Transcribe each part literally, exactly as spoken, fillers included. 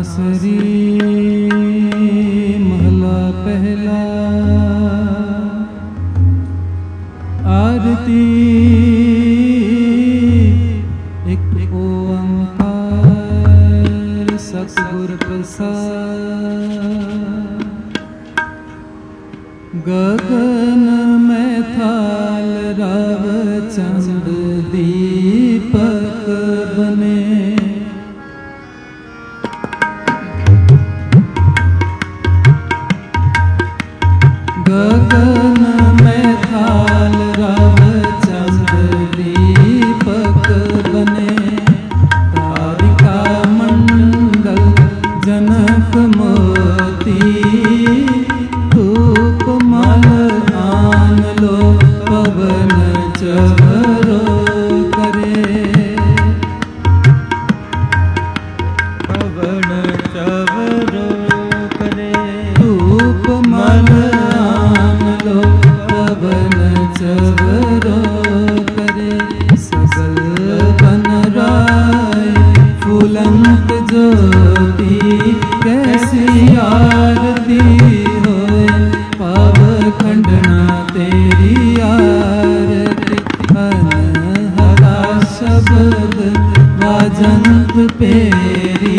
बांसुरी महला पहला। आरती एक ओंकार सतगुर प्रसाद। गगन में थाल राव चंद दीपक बने। गगन में थाल राव चंद दीपक बने। तारिका मंडल जनक मोती। धूप मल आन लो पवन चवरो करे। पवन चवरो करे। धूप मल पवन चवरो करे। सकल बन राय फूलंत ज्योति। कैसी आरती होए पाव खंडना तेरी आरती। अनहरा शब्द वाजंत पेरी।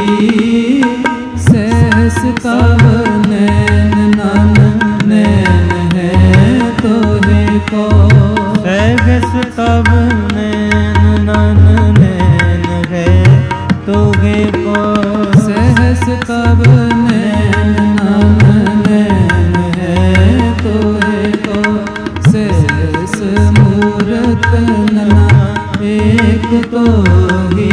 सहस तव नैन नन नैन तोहे को। सहस तब नैन नन नैन है तोहे को। सहस तब नैन नन नैन है तोहे को। सहस मूरत नना एक तो ही।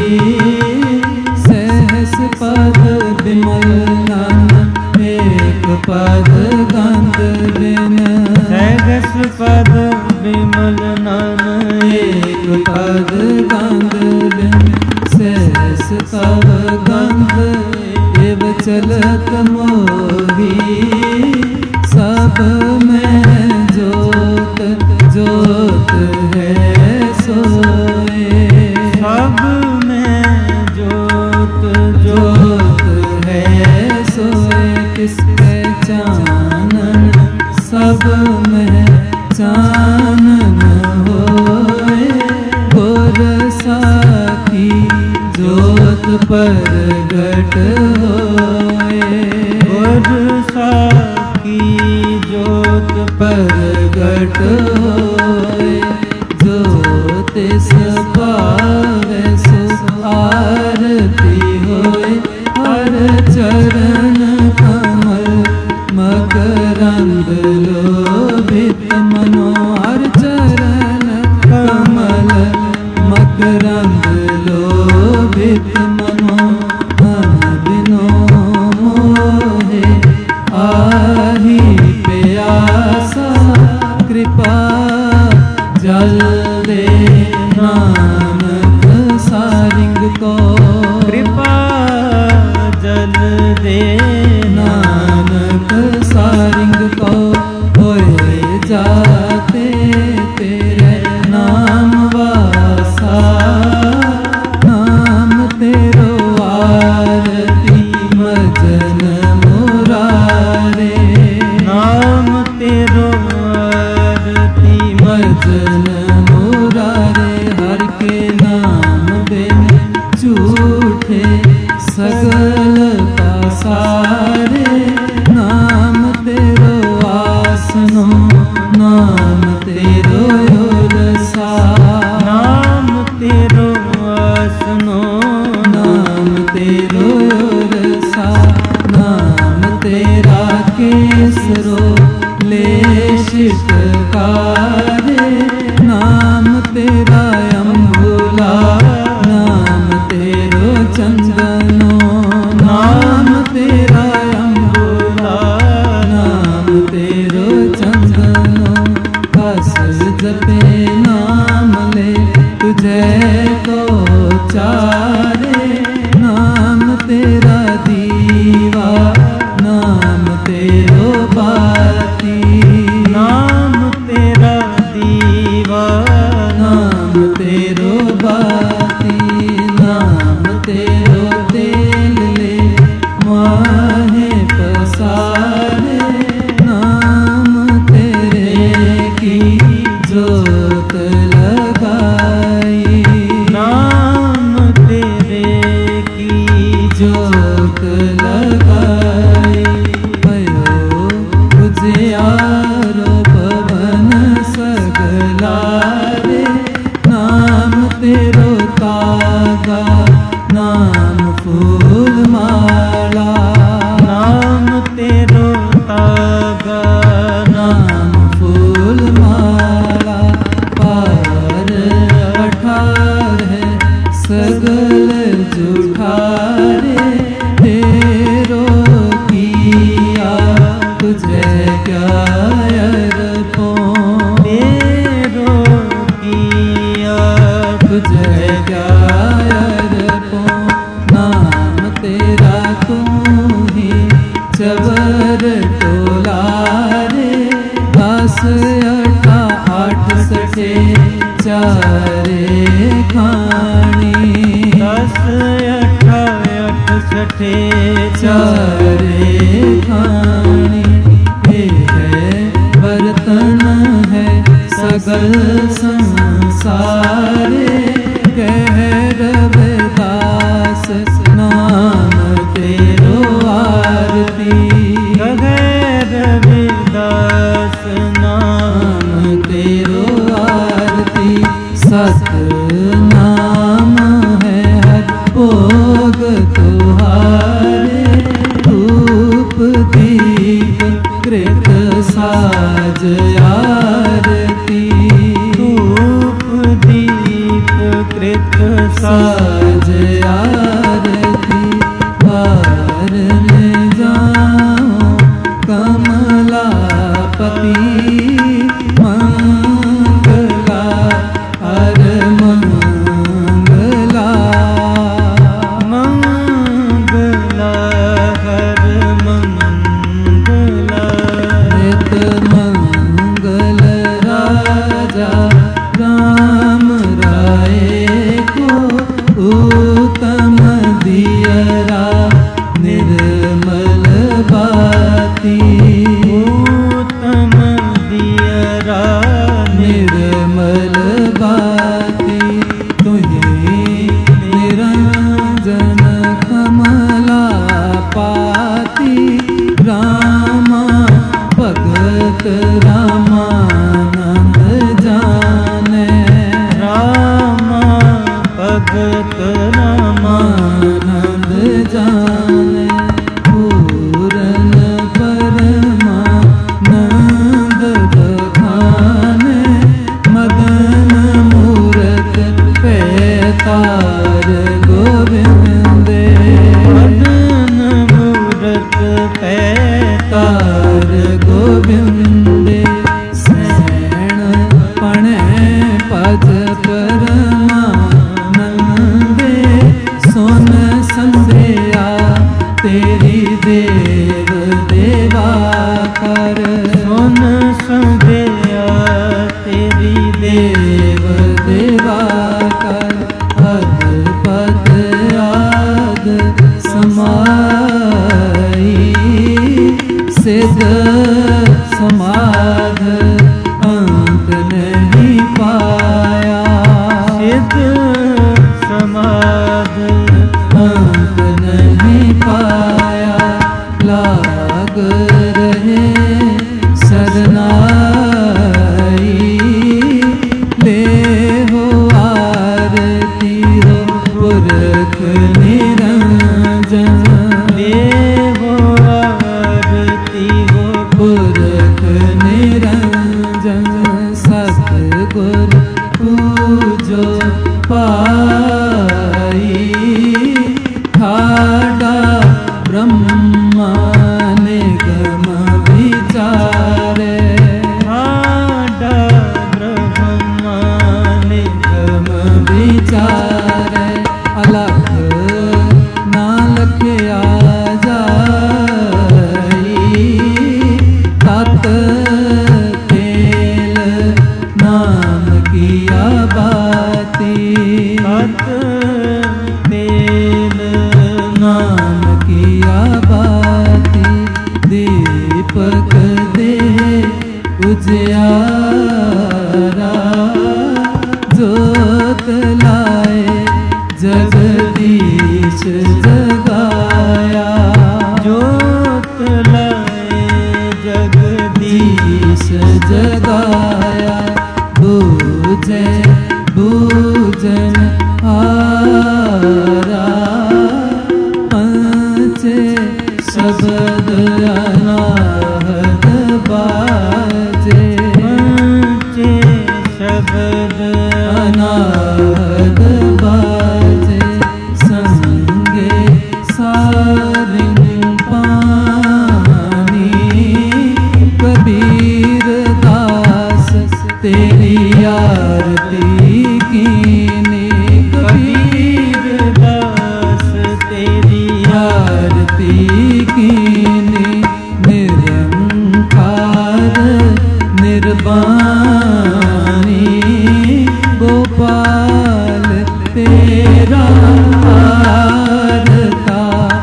सहस पद विमल नन एक पद गंध बिन। सहस पद विमल नन एक पद गंध बिन। सहस तव गंध एव चलत मोही। सब में जोत जोत है सोए। सब में जोत जोत है सोए। किसके चानन सब में चानन होए। गोर साखी जोत परगट होए। गोर साखी जोत परगट होए। जोत सपावे सो आरती होए। हर चरण कमल मकरंद लोभित मनो। हर चरण कमल मकरंद लोभित मनो। मन बिनो मोहे आही प्यासा। कृपा जल दे नानक सारिंग को। कृपा जल दे नानक सारिंग को। होए जाते तेरे नाम वासा। नाम तेरो आरती मजन मुरारे। नाम तेरो आरती मजन मुरारे। हर के नाम बिन झूठे सगल पासारे। नाम तेरो आसनो नाम तेरो रसा। नाम तेरो आसनो नाम तेरो रसा। नाम तेरा केसरो लेशितकारे। नाम तेरा अम्बुला। नाम तेरो चंदनो। नाम तेरा अम्बुला। नाम तेरो चंदनो। बस जपे नाम ले तुझे को चारे। नाम तेरा दीवा। नाम तेरो बाती। नाम तेरा दीवा। नाम तेरो बाती। नाम तेरो तेल ले दुलारे, नाम तेरो तागा, नाम फूल माला, नाम तेरो तागा, नाम फूल माला। पार अठार है सगल जुठारे, तेरो किया तुझे क्या अर्पों, तेरो किया तुझे क्या अर्पों। नाम तेरा तू ही चबर टोलारे, दस अठा आठ सठे चारे खानी, दस अठा अठ सठे चारे खानी। ये है बर्तन है सगल संसारे, कह रविदास नाम तेरो आरती, कह रविदास नाम तेरो आरती। सत नाम है हर भोग तुहारे, धूप दीप कृत साज आरती, धूप दीप कृत साज आरती। बार में जाऊं कमलापति, मंगला हर मंगला, मंगला हर मंगला। नित मंगल राजा राम राय को, उत्तम दियरा निर्मल बाती, उत्तम दियरा निर्मल बाती। तुही निरंजन कमला पाती, रामा भगत रामानंद जाने, रामा भगत रामानंद जाने। पूरन परमानंद बखाने, मदन मूरत पैतार गोविंदे, मदन मूरत तार गोविंदे। सैण पणे पद परमानंदे, सोन संध्या तेरी देव देवा कर, सोन संध्या तेरी देव देवा कर। अद पद आद समाई, सिद्ध समाध अंत नहीं पाया, सिद्ध समाध अंत नहीं पाया। लाग रहे सरनाई, ले हो आरती हो पुरख निरंजन, ले हो आरती हो पुरख निरंजन। सतगुर पूजो पाई, ठाडा ब्रह्मा निगम विचारे, ठाडा ब्रह्मा निगम विचारे। अलख नालख आ जाई, तत केल नाम किया बाती, तत तेल नाम किया बाती। दीपक दे उजियारा, जोत लाए जगदीश जगाया, जोत लाए जगदीश जगाया। बूझे बूझन हारा पंचे शब्द अनाहत बाजे पंचे शब्द अनाहत बाजे संगे सारिंग पानी कबीर दास तेरी आरती कीने कबीर दास तेरी आरती कीने निरंकार निर्वाणी गोपाल तेरा आरता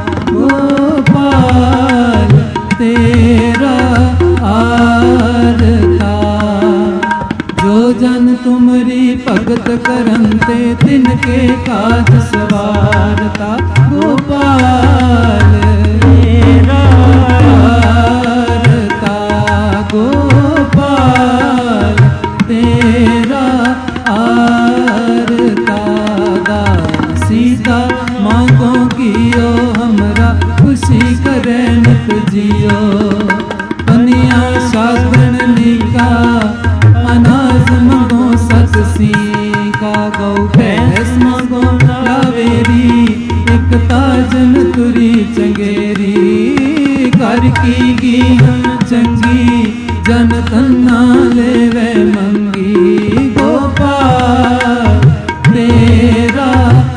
गोपाल तेरा आरता जो जन तुमरी भगत करंते तिनके काज सवारता गोपाल तेरा आरता गोपाल तेरा आरता सीता मांगो कियो हमरा खुशी करे नित जियो पनिया साधन निका अनाज मंगो सतसी का गौ भैंस मंगो लावेरी एक ताजन तुरी चंगेरी कर की गीहन चंगी जन तन्ना लेवे मंगी गोपाल तेरा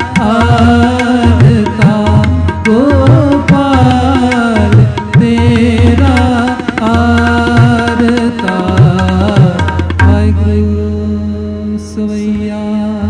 आरता गोपाल तेरा आरता वाहिगुरु सवैया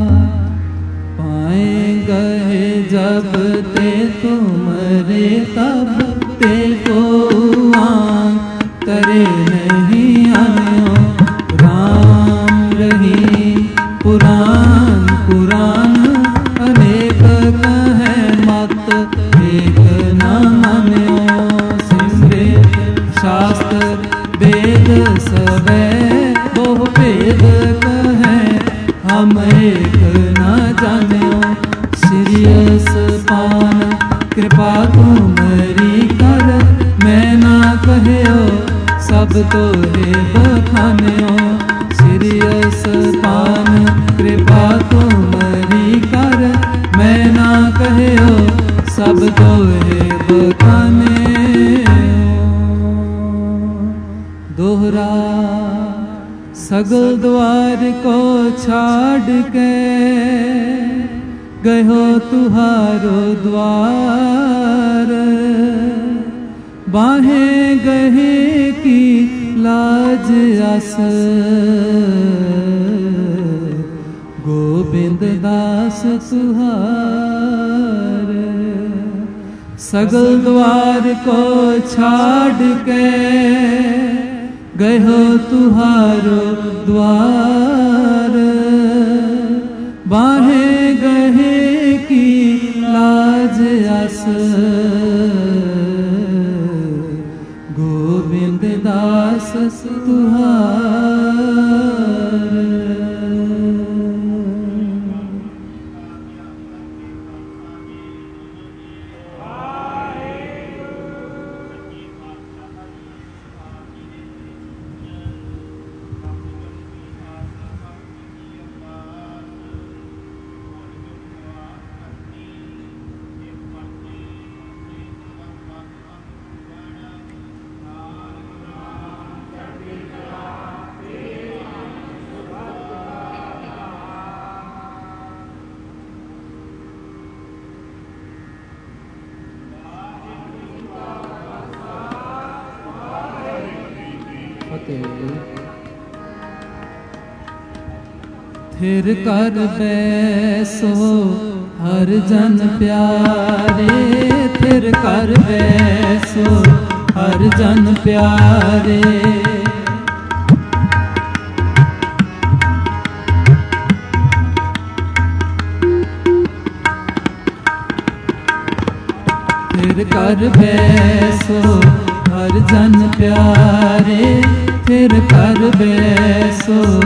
पाए गए जब ते तुमरे तब ते को आन करे नहीं आयो राम रही पुराण पुराण अनेक कहे मत एक न मान्यो सिमरे शास्त्र वेद सबे बहु भेद कहे हम एक न जान्यो सिरियस पान कृपा तुमरी कर मैं ना कहयो सब तो हे बखान्यो सिरियस पान कृपा तुमरी कर मैं ना कहयो सब तो हे बखान्यो दोहरा सगल द्वार को छाड़ के गयो तुहारो द्वार बाहें गहे की लाज आस गोविंद दास तुहार सगल द्वार को छाड़ के गयो तुहारो द्वार बाहें गहे की लाज आस गोविंद दास तुहार फिर कर बैसो हर जन प्यारे फिर कर बैसो हर जन प्यारे फिर कर बैसो हर जन प्यारे फिर कर बैसो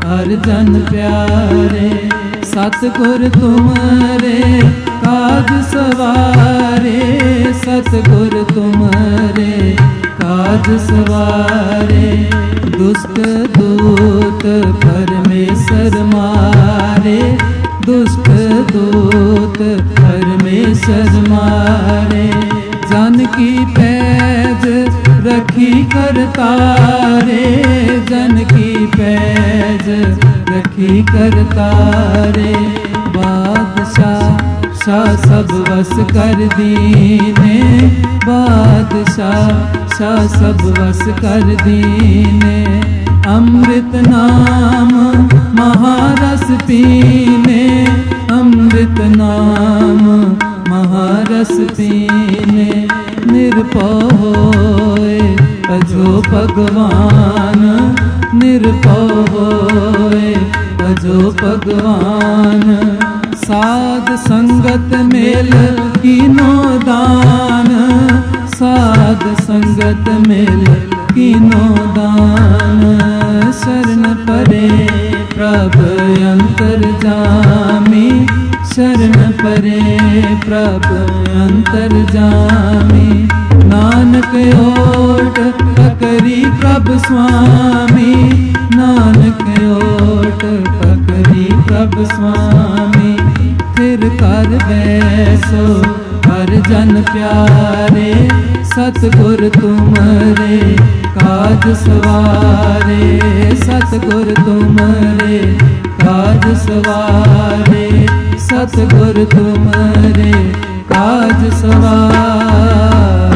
हर जन प्यारे। सतगुर तुमरे काज सवारे, सतगुर तुमरे काज सवारे। दुष्ट दूत परमेश्वर मारे, दुष्ट दूत परमेश्वर मारे। जन की पैज रखी करतारे, जन की पैज रखी करतारे। बादशाह शाह सब वस कर दीने, बादशाह शाह सब वस कर दीने। अमृत नाम महारस पीने, अमृत नाम महारस पीने। निरपौ होए भजो भगवान, निरपौ होए भजो भगवान। साध संगत मेल कीनो दान, साध संगत मेल कीनो दान। शरण परे प्रभ अंतर्जामी, शरण परे प्रभ अंतर्जामी। नानक ओट पकरी प्रभ स्वामी, नानक ओट पकरी प्रभ स्वामी। फिर कर बैसो हर जन प्यारे, सतगुर तुमरे काज सवारे, सतगुर तुमरे काज सवारे, सतगुर तुमरे काज सवारे।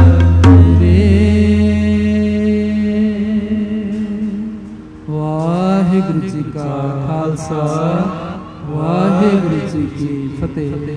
वाहिगुरु जी का खालसा, वाहिगुरु जी की फतेह।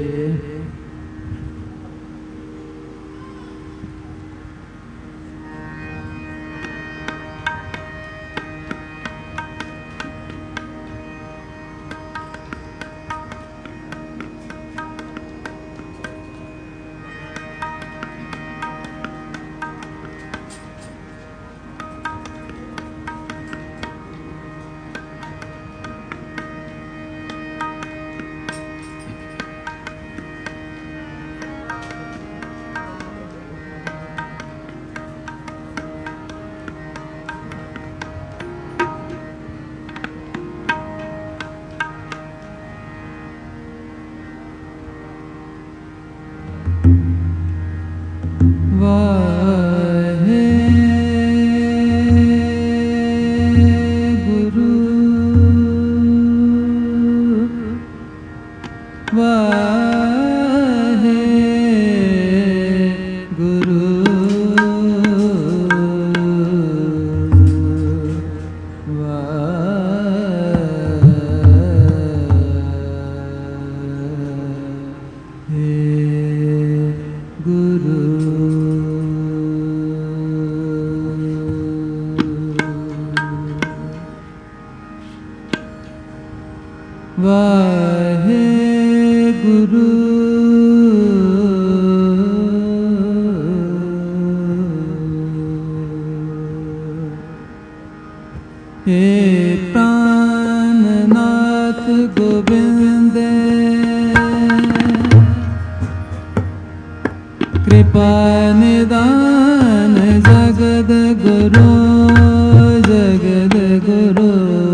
कृपा निदान जगद गुरु, जगद गुरु।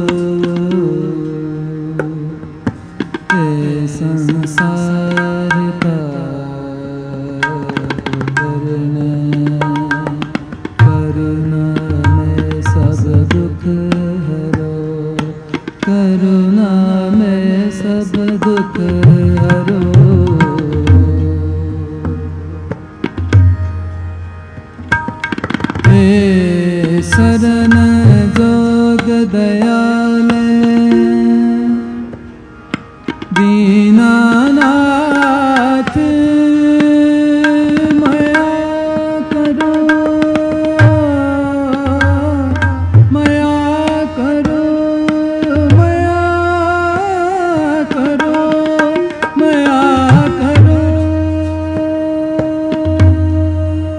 हे संसार का करुणा, करुणा में सब दुख हरो, करुणा में सब दुख हरो। शरण जोग दयाल दीनानाथ मया करो, मया करो, मया करो, मया करो।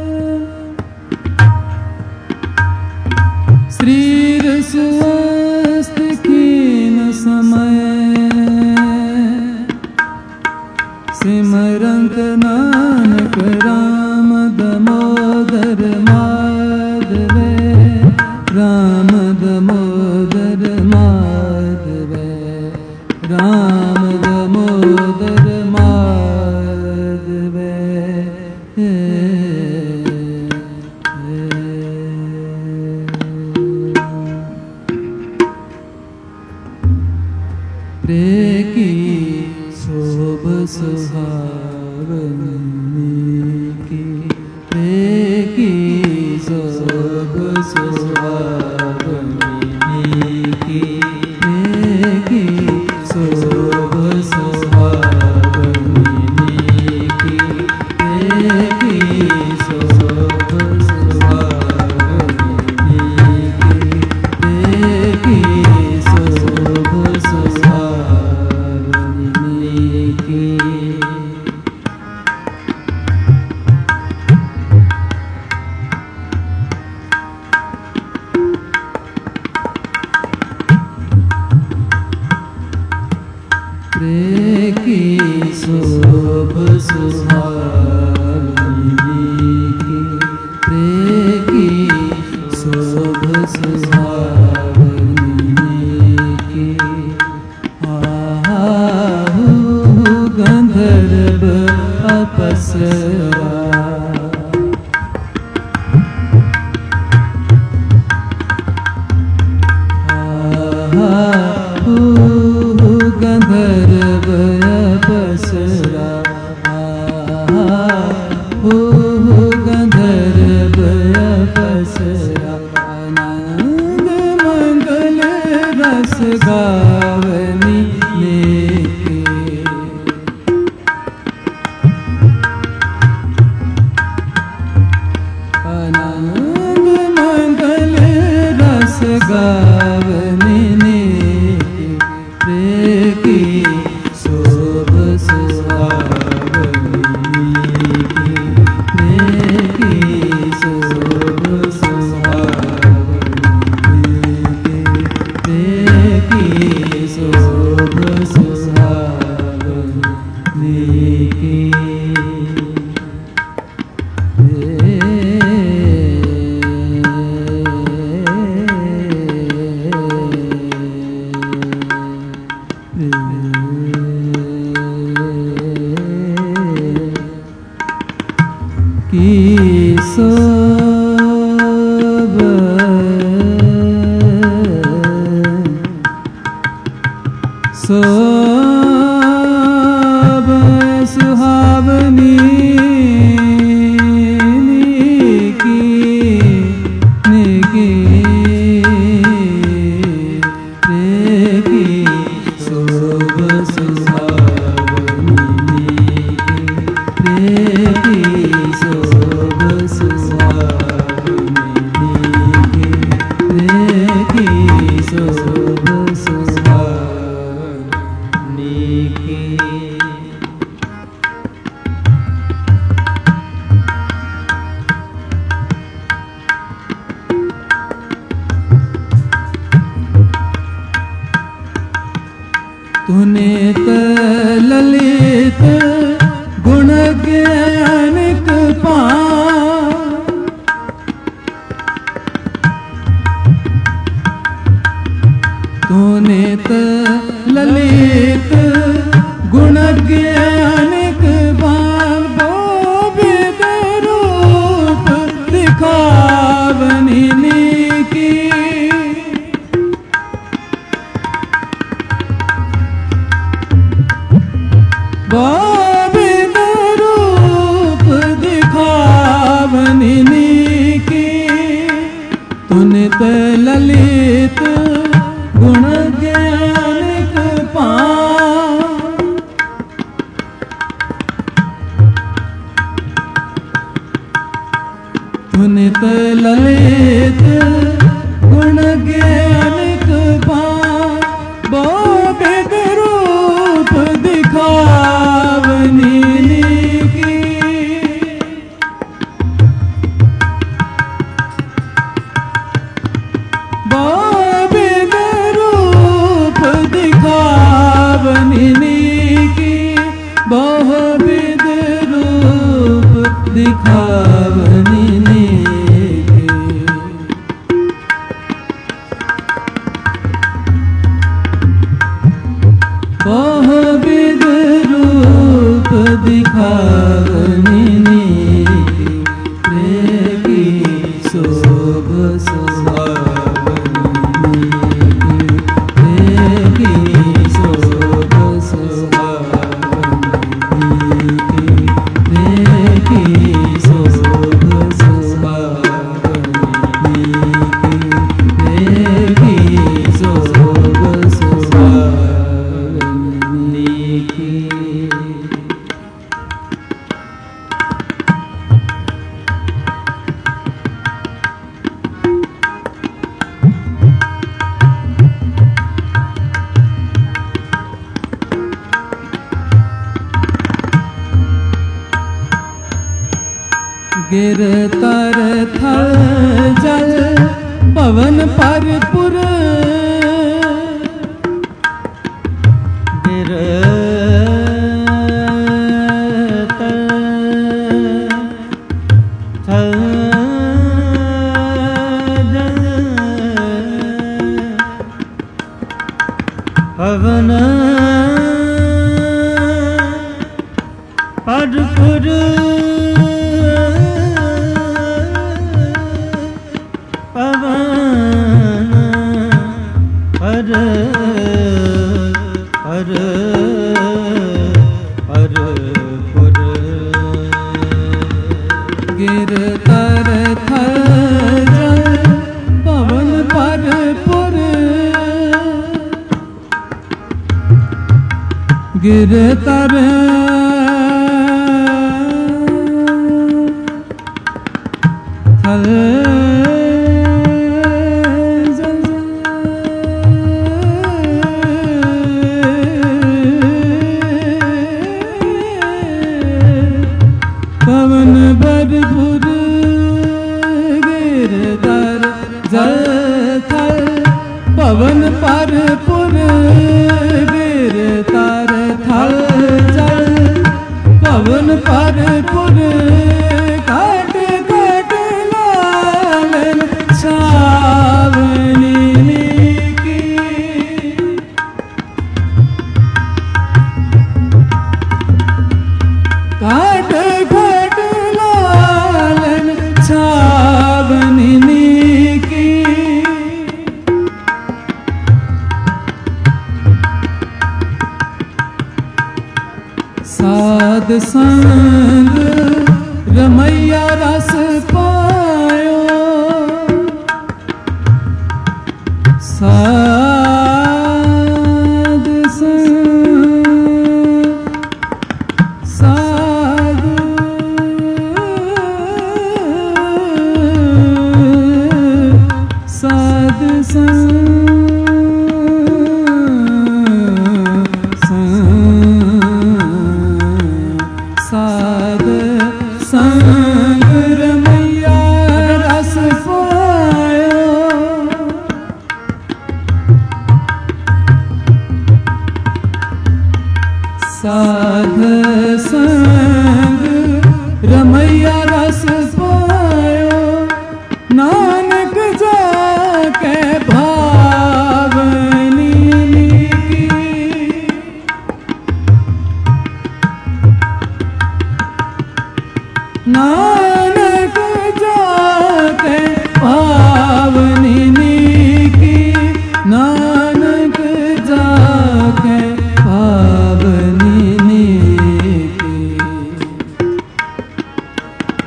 श्री रसुआ राम दामोदर माधव प्रे की शोभ सुहावनी की प्रे की शोभ सुहावनी की प्रे की शोभ सुहावनी की प्रे की शोभ सुहावनी की प्रे की शोभ सुहावनी की प्रे की शोभ सुहावनी की प्रे की शोभ सुहावनी की आहू गंधर्व अपसरा आहू गंधर्व अपसरा आहू गंधर्व अपसरा आनंद मंगल रस गावनी लेके आनंद मंगल रस गावनी लेके प्रे की शोभ सुहावनी की प्रे की शोभ सुहावनी की प्रे की शोभ सुहावनी की की शोभ शोभ सुहावनी की की प्रे की शोभ सुहावनी की प्रे की शोभ सुहावनी की प्रे की शोभ सुहावनी की तूने ललित गुण ज्ञानिक पा तूने ललित गुण ज्ञानिक बाबो वेद रूप दिखावनी की गोविंद रूप दिखावनी की तूने ललित गुण ज्ञानिक पा तूने ललित गुण ज्ञानिक पा गोविंद रूप दिखावनी की गोविंद रूप दिखावनी की गोविंद रूप दिखावनी की बहु विध रूप दिखावनी की शोभ सुहावनी की शोभ सुहावनी की शोभ सुहावनी की शोभ सुहावनी की। गिर तर थल जल पवन पर पुर गिर तर थल जल पवन पर पुर गिर तर थल जल पवन पर पुर गिर तर थल पवन बरपुर गिर तर जल थल पवन पर पुर गिर तर थल जल पवन पर पुर काट काट लालन छावनी की काट काट लालन छावनी की। साध संग रमैया रस पायो साध संग साध साध साध संग रमैया रस पायो साध संग रमैया रस पायो नानक जाके भावनी की नानक जाके भावनी की नानक जाके भावनी की।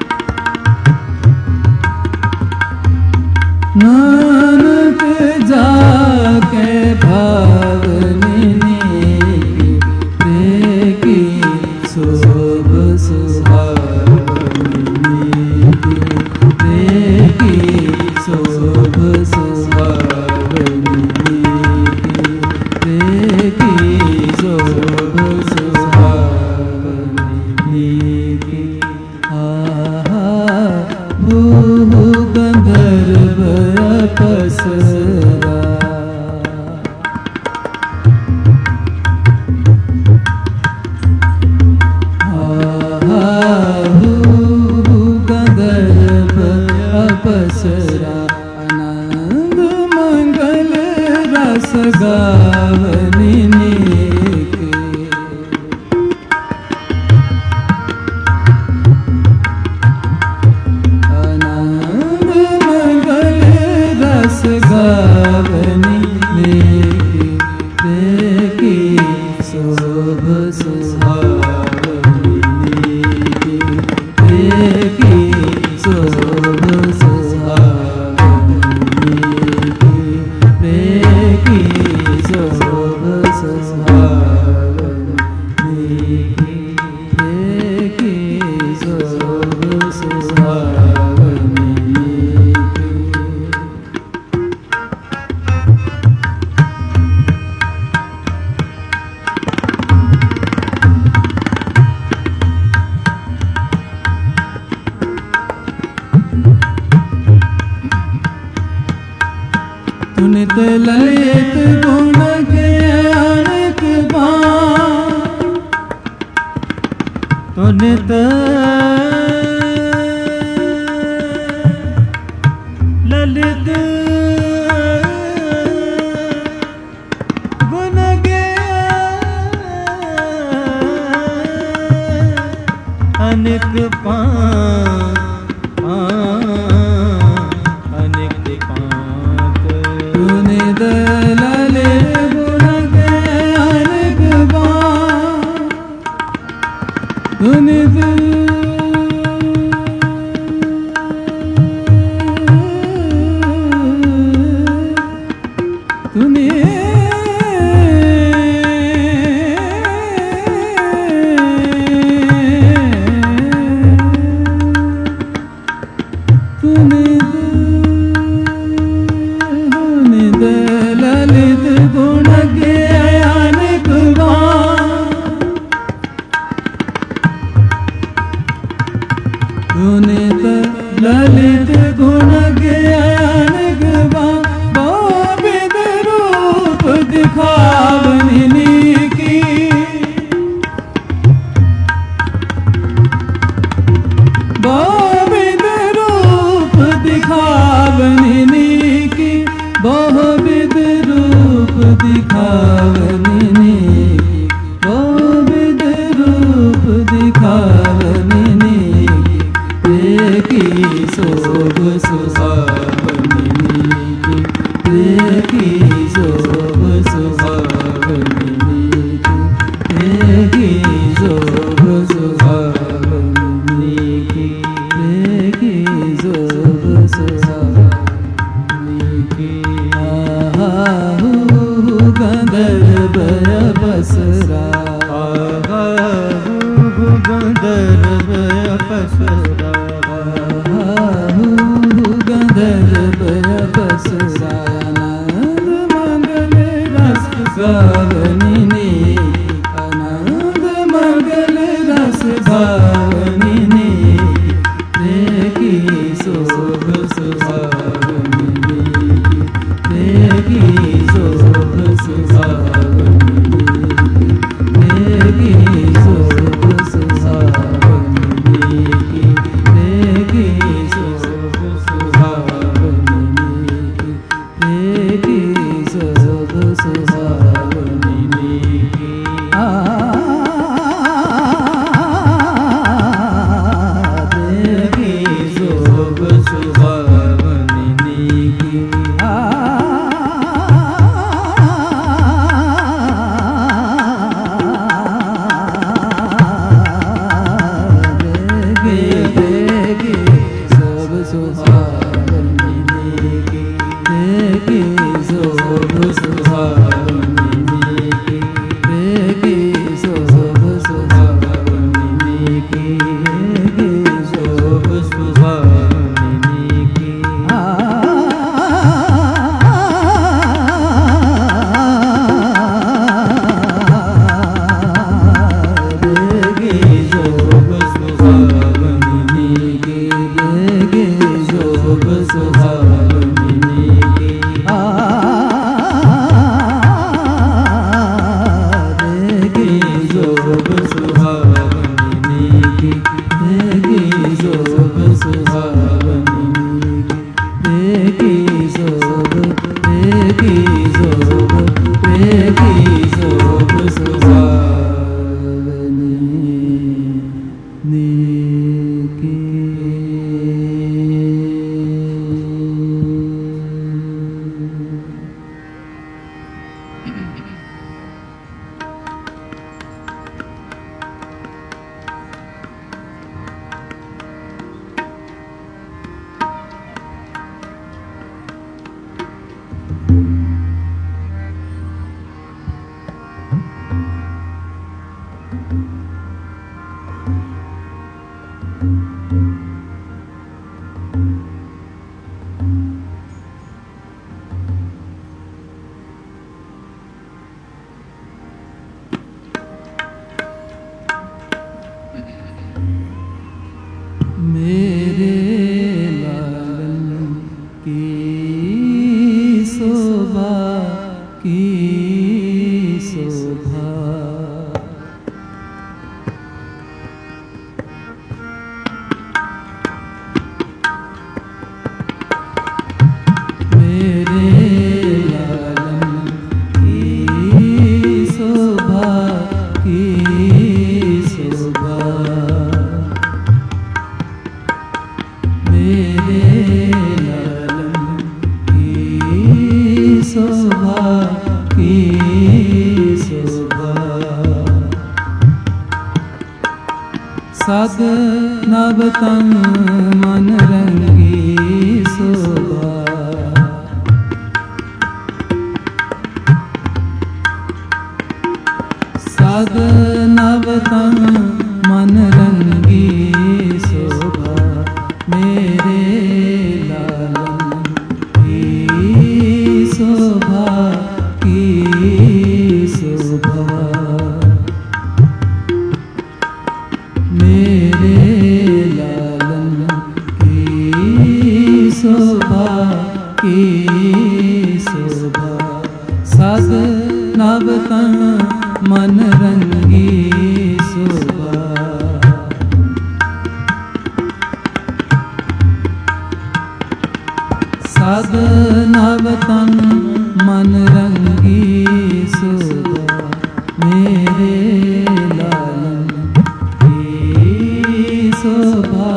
शोभ सुहावनी की देखी शोभ सुहावनी की देखी शोभ सुहावनी की देखी शोभ सुहावनी की। तुनित ललित गुण के अनेक बाण तुनित ललित गुण के अनेक पान अनेक पान तुनित ललित गुण के अनेक बाण तुनित ललित गुण के अनेक बाण तुनित ललित गुण के अनेक बाण बहुविध रूप दिखावनी की बहुविध रूप दिखावनी की बहुविध रूप दिखावनी बहुविध रूप दिखावनी देखी शोभ सुहावनी की देखी शोभ सुहावनी की देखी शोभ सुहावनी की देखी शोभ सुहावनी की। आहू गंधर्व अपसरा आहू गंधर्व अपसरा आहू गंधर्व अपसरा आनंद मंगल रस गावनी आनंद मंगल रस गावनी देखी शोभ सुहावनी देखी शोभ सुहावनी मेरे लालन की शोभा की शोभा, मेरे लालन की शोभा की शोभा, मेरे लालन की शोभा की शोभा, सद नव तन मन रंगी शोभा, सद नव तन मन रंगी शोभा, मेरे लालन की शोभा की शोभा, मेरे लालन की शोभा की शोभा, सद नव तन मन रंगी शोभा, सद नव तन मन रंगी शोभा, मेरे लालन की शोभा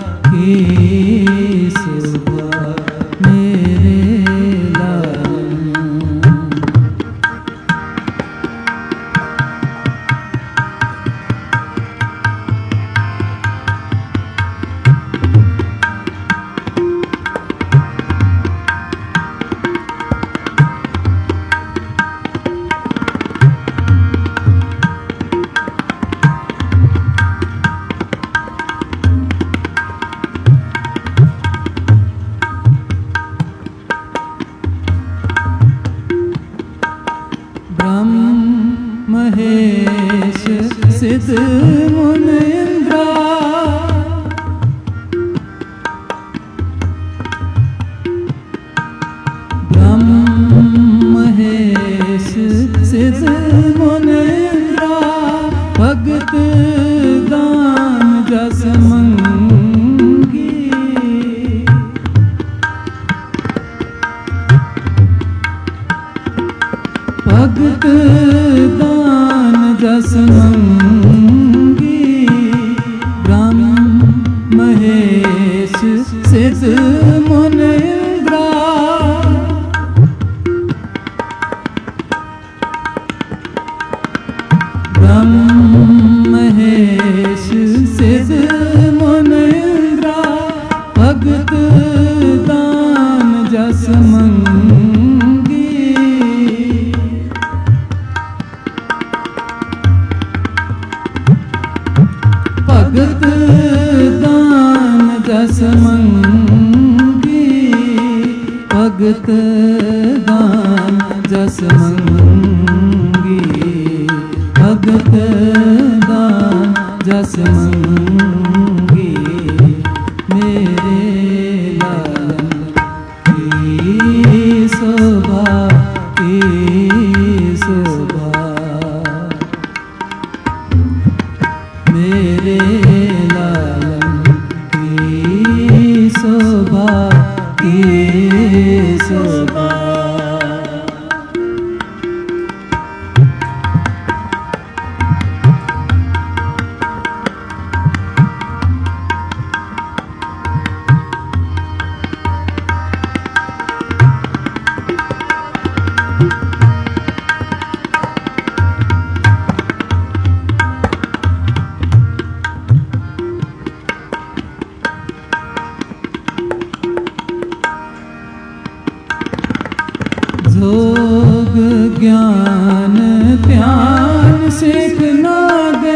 की शोभा, मेरे लालन। ब्रह्म महेश सिद्ध मुनि इंद्रा, ब्रह्म महेश सिद्ध मुनि इंद्रा, भगत दान जस मंगी, भगत दान जस मंगी, ब्रह्म महेश सिद्ध मुनि इंद्रा, ब्रह्म महेश सिद्ध मुनि इंद्रा, भगत दान जस मंगी, भगत दान जस मंगी, भगत दान जस मंगी, भगत दान जस मंगी, मेरे लालन की शोभा की शोभा, मेरे लालन की शोभा की शोभा। जोग ज्ञान ध्यान सिख नाग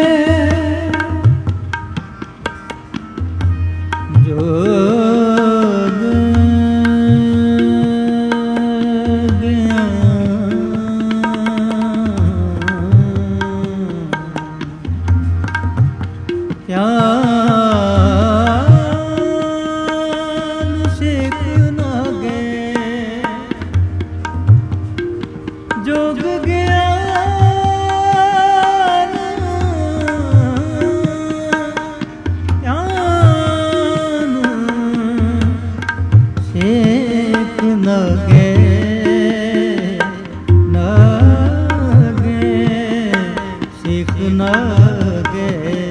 नागे।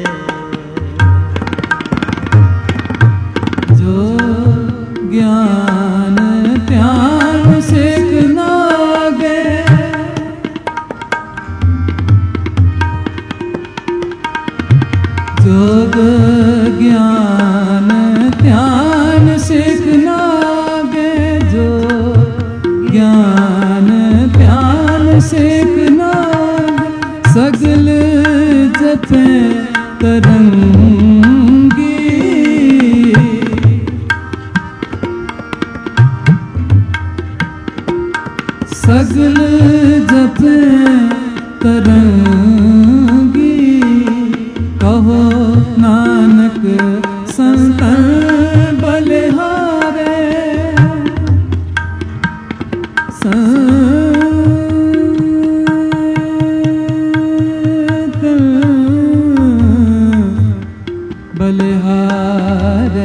जो ज्ञान ध्यान सेक नागे, जोग ज्ञान ध्यान सेक नागे, जो ज्ञान ध्यान सेक नागे, सगल जपे तरंगी, सगल जपे तरंगी, कहो नानक संतन बलिहारे, संतन बलिहारे।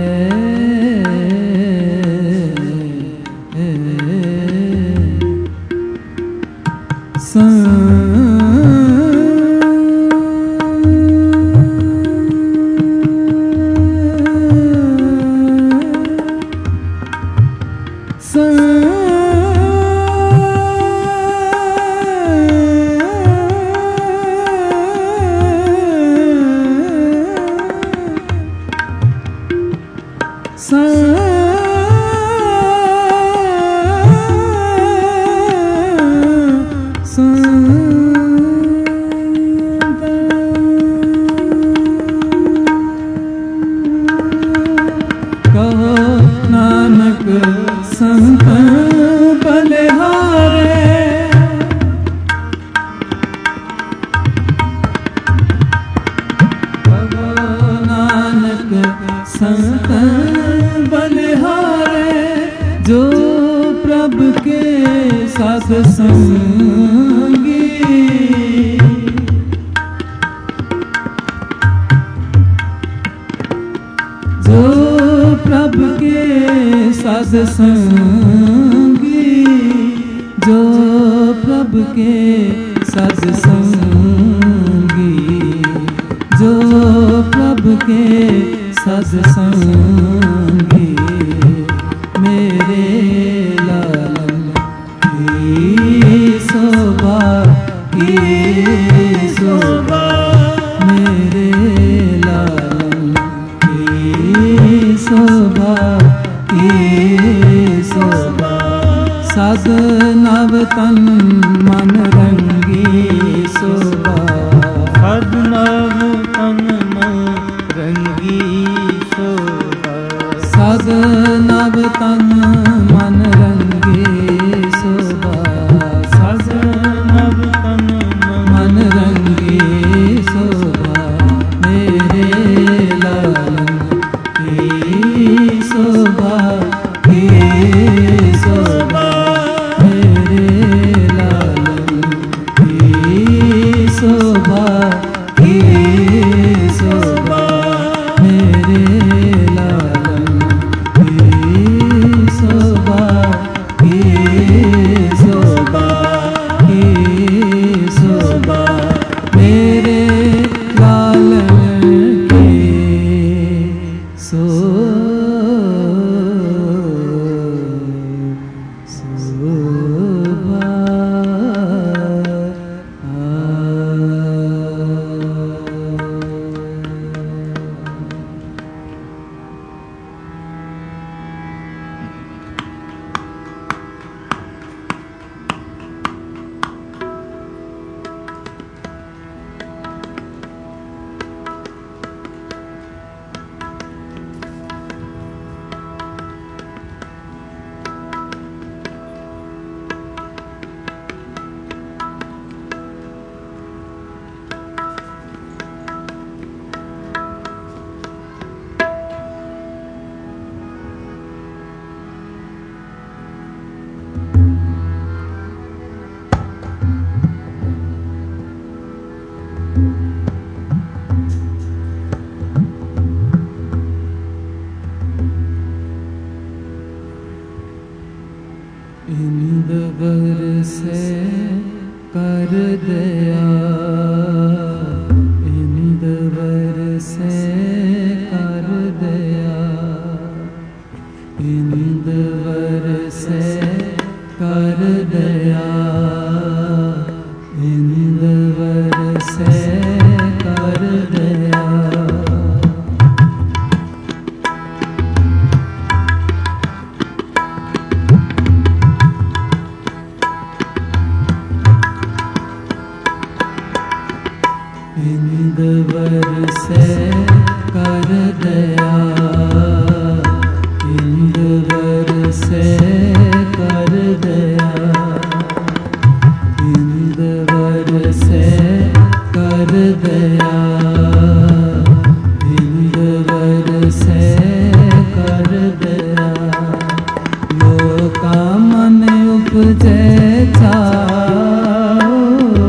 कहो नानक संत बलिहारे, कहो नानक संत बलिहारे, जो प्रभु के साथ संगी, जो प्रभु के साथ संगी, जो प्रभु के साथ संगी, जो प्रभु के साथ संगी, मेरे लालन की शोभा की शोभा, मेरे लालन की शोभा की शोभा, साध नव तन मन रंगी शोभा, साध नव तन मन रंगी शोभा, साध नव तन मन रंगी शोभा, साध नव तन मन रंगी शोभा, मेरे लालन की शोभा की शोभा, मेरे लालन की शोभा की शोभा, मेरे लालन की शोभा की शोभा की शोभा, मेरे लालन की शोभा शोभा। कर दया। इंदवर से कर दया, इंदवर से कर दया, इंदवर से कर दया, इंदवर से कर दया। लोका मन उपजे चाओ,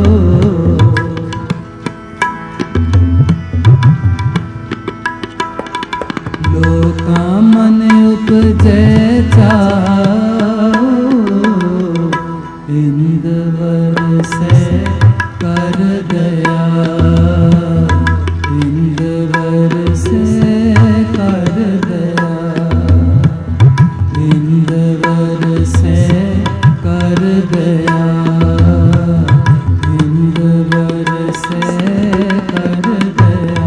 लोका मन उपजे चाओ, इंदवर से कर दया, इंदवर से कर दया, इंदवर से कर दया, इंदवर से कर दया।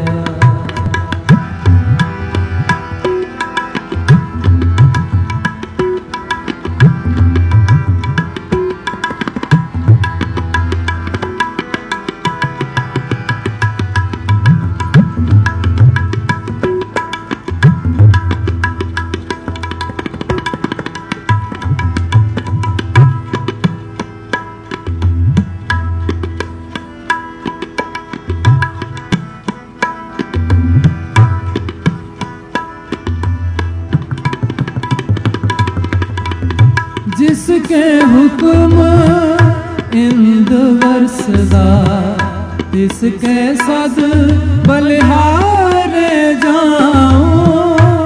जिसके हुक्म इंदवर सदा, तिसके सद बलिहारे जाऊं।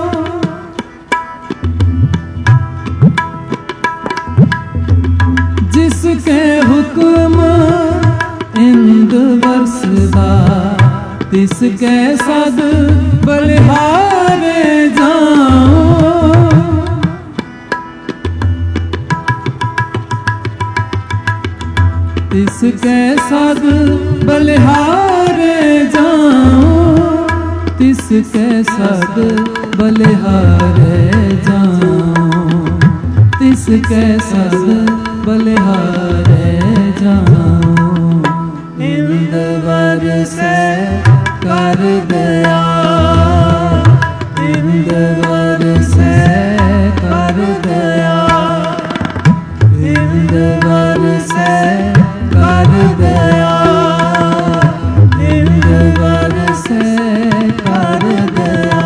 जिसके हुक्म इंदवर सदा, तिसके सद बलिहारे जाऊं। तिसके सद बलिहारे जाऊं, तिसके सद बलिहारे जाऊं, तिसके सद बलिहारे जाऊं। इंदवर से कर दया, इंदवर से कर दया, इंदवर से कर दया, इंदवर से कर दया।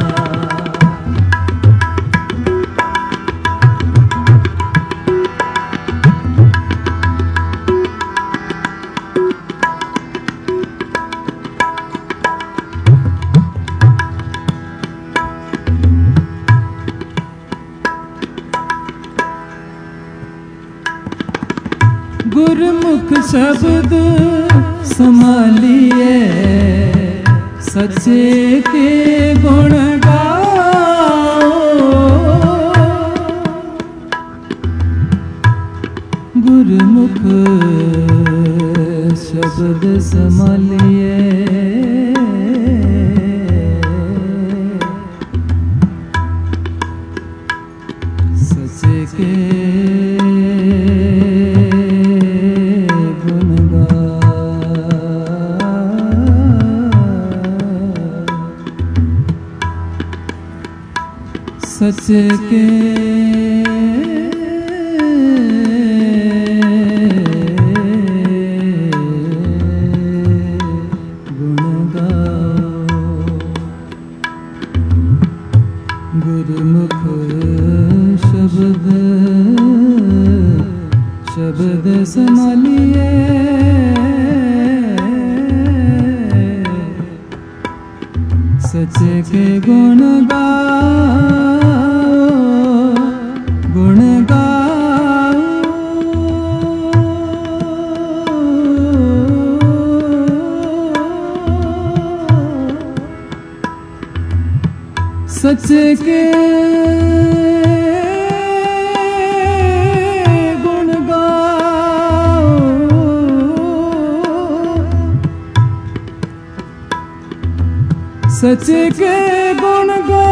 गुरमुख शब्द संभालिए, सच्चे के गुण गाओ। गुरमुख शब्द संभालिए, सच्चे के सच के गुण गाओ। गुरमुख शब्द शब्द संभालिए, सच के गुण गाओ, गुण गाओ। सच के गुण गाओ, सच के गुण गा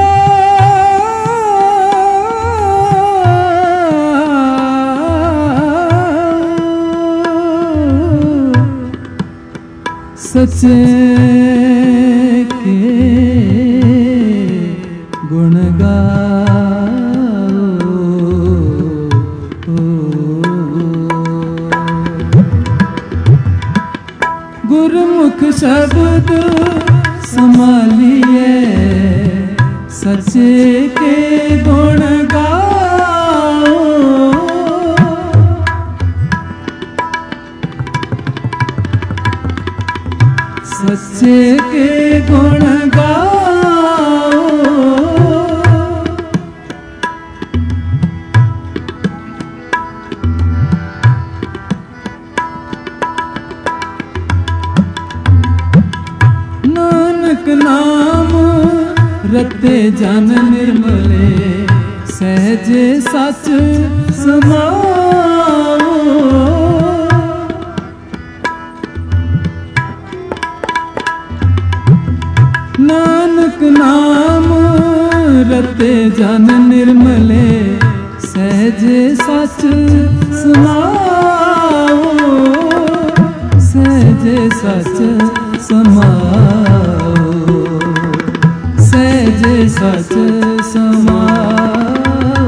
सचे के गुण गाओ। गुरमुख शब्द संभालिए सचे के गुण गाओ। सच्चे के गुण गाओ। नानक नाम रते जन निर्मले सहज सच समाओ। नानक नाम रते जन निर्मले सहज सच समाओ। सहज सच समाओ। सहज सच समाओ।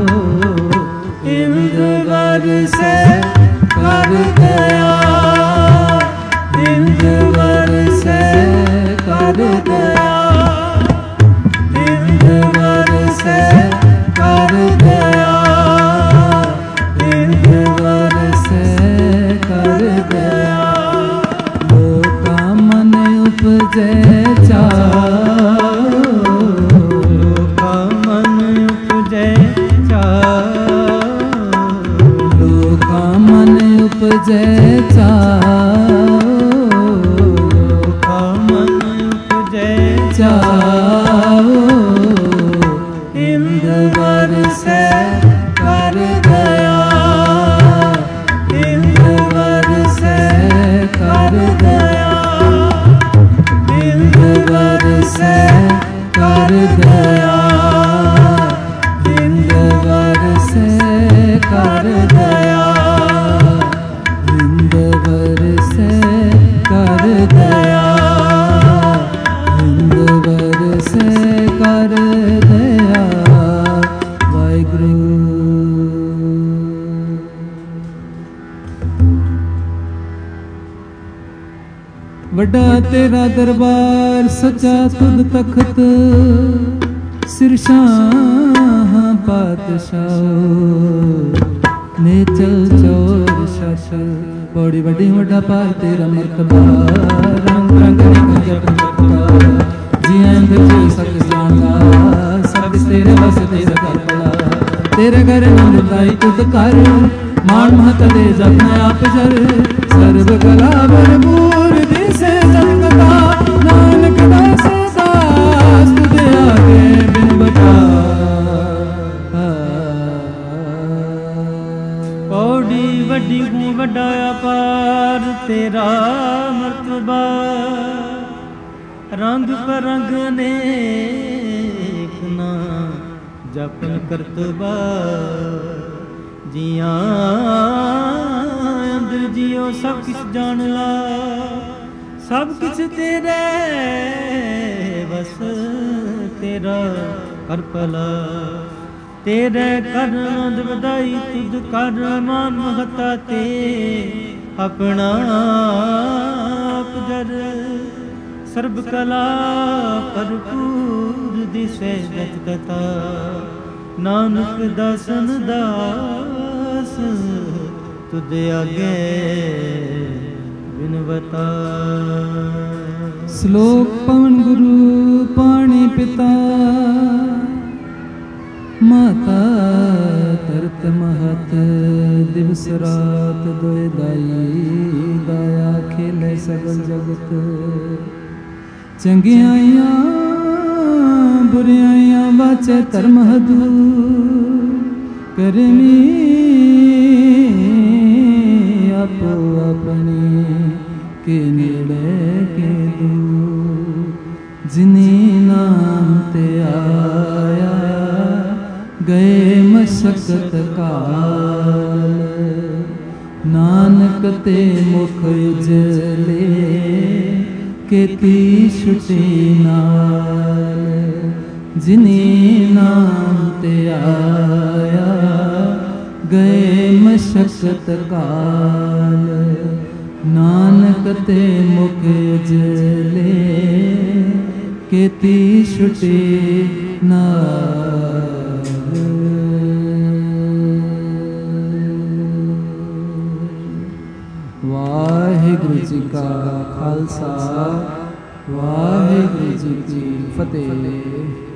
इंद्र बरसै कर दया। इंद्र बरसै कर दया। इंद्र बरसै कर दया। इंद्र बरसै कर दया। लोका मन उपजै चाओ। लोका मन उपजै चाओ। लोका मन उपजै चाओ। लोका मन उपजै चाओ। इंद्र बरसै कर दया। इंद्र बरसै कर दया। इंद्र बरसै कर दया। इंद्र बरसै कर दया। इंद्र बरसै कर दया। इंद्र बरसै कर दया। वाहिगुरू। वड्डा तेरा दरबार सचा तुद तखत सिरशाह पातशाह नेचल चोर शश। बड़ी वड्डी वड्डा पार तेरा मरतबा रंग रंग जट जटका जियां जी सक जानदा सब तेरे बस तेरा कर पड़ा। तेरे घर नंदाई तुद कर मान महत दे जप आप जर सर्व कला भरपूर दिसे जगता। नानक दास दास तुझे आगे बिन बता। पौड़ी वड्डी हूँ वड्डा अपार तेरा मर्तबा रंग परंग अनेक ना जपन करतबा। जिया अंदर जियो सब किछ जान ला। सब किछ तेरे बस तेरा कर भला। तेरे कर नंद बधाई तुझ कर मान महता ते अपना आप जर। सर्ब कला भरपूर दिसे जगता। नानक दासन दास तुझे आगे बिनवता। श्लोक पवन गुरु पाणी पिता माता तरत महत दिवस रात दोए दाई। दाया खेले सगल जगत चंगियाइयां बुरियाइयां बाचे धर्म हदूर। करनी आपो अपनी के नेड़े के दूर। जिन्हें ਮਸ਼ਕਤ ਕਾਲ, ਨਾਨਕ ਤੇ ਮੁਖ ਉਜਲੇ, ਕੀਤੀ ਛੁਟੀ ਨਾਲ। ਜਿਨੀ ਨਾਮ ਤੇ ਆਇਆ, ਗਏ ਮਸ਼ਕਤ ਕਾਲ, ਨਾਨਕ ਤੇ ਮੁਖ ਉਜਲੇ, ਕੀਤੀ ਛੁਟੀ ਨਾਲ। ਵਾਹਿਗੁਰੂ ਜੀ ਕਾ ਖਾਲਸਾ, ਵਾਹਿਗੁਰੂ ਜੀ ਕੀ ਫਤਿਹ।